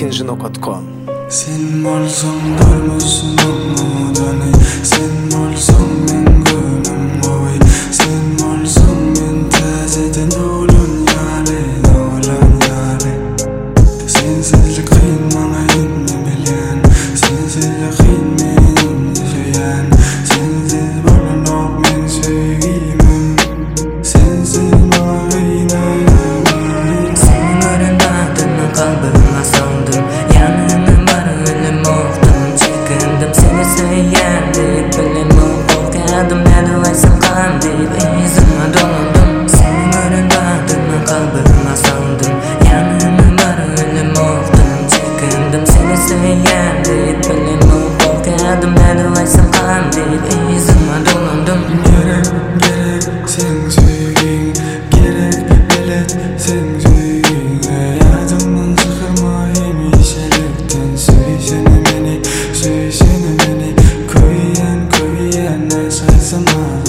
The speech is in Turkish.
Tinjino.com. Sen bolsang durmusun umudani, sen bolsang men gönlüm goy, sen bolsang men tazeden dolan yale. Sensizlik qiyin manga endi bilen, sensizlik qiyin meni süyen, sensiz bolanok men söygimim, sensiz manga qiynayamam. Seni göründadım kalbime soğudum, yanına varılım oldum, çekindim seni söyleyendik bilim korkadım, neredeysen kan deyip izime dolandım. Seni göründadım kalbime soğudum, yanına varılım oldum, çekindim seni söyleyendik bilim korkadım, neredeysen kan deyip izime dolandım. Gerek sen söygin, gerek bilet sen söygin. Hayatımdan çıkırma hemişelikten, söysene beni, koyan ne saysana.